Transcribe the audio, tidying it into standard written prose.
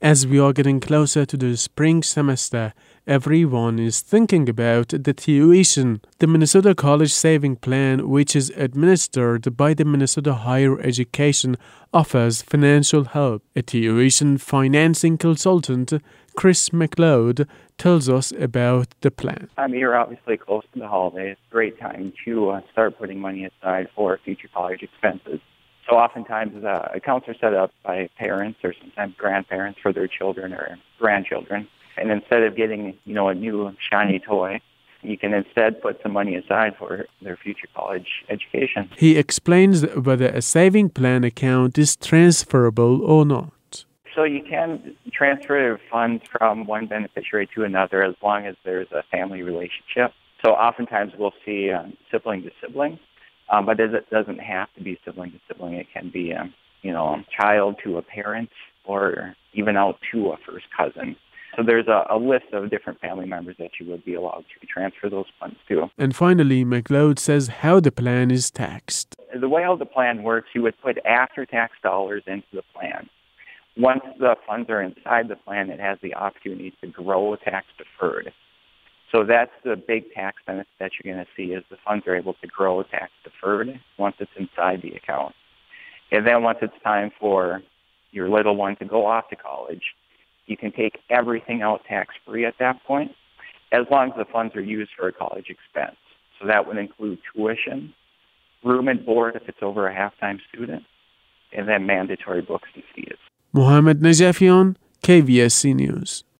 As we are getting closer to the spring semester, everyone is thinking about the tuition. The Minnesota College Saving Plan, which is administered by the Minnesota Higher Education, offers financial help. A tuition financing consultant, Chris McLeod, tells us about the plan. You're obviously close to the holidays. Great time to start putting money aside for future college expenses. So oftentimes accounts are set up by parents or sometimes grandparents for their children or grandchildren. And instead of getting, a new shiny toy, you can instead put some money aside for their future college education. He explains whether a saving plan account is transferable or not. So you can transfer funds from one beneficiary to another as long as there's a family relationship. So oftentimes we'll see sibling to sibling. But it doesn't have to be sibling to sibling. It can be, a child to a parent or even out to a first cousin. So there's a list of different family members that you would be allowed to transfer those funds to. And finally, McLeod says how the plan is taxed. The way how the plan works, you would put after-tax dollars into the plan. Once the funds are inside the plan, it has the opportunity to grow tax-deferred. So that's the big tax benefit that you're going to see is the funds are able to grow tax-deferred once it's inside the account. And then once it's time for your little one to go off to college, you can take everything out tax-free at that point, as long as the funds are used for a college expense. So that would include tuition, room and board if it's over a half-time student, and then mandatory books and fees. Mohammed Najafian, KVSC News.